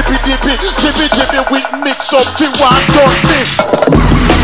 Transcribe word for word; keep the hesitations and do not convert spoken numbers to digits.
dippy dippy, jibby jibby with mix up to one done me.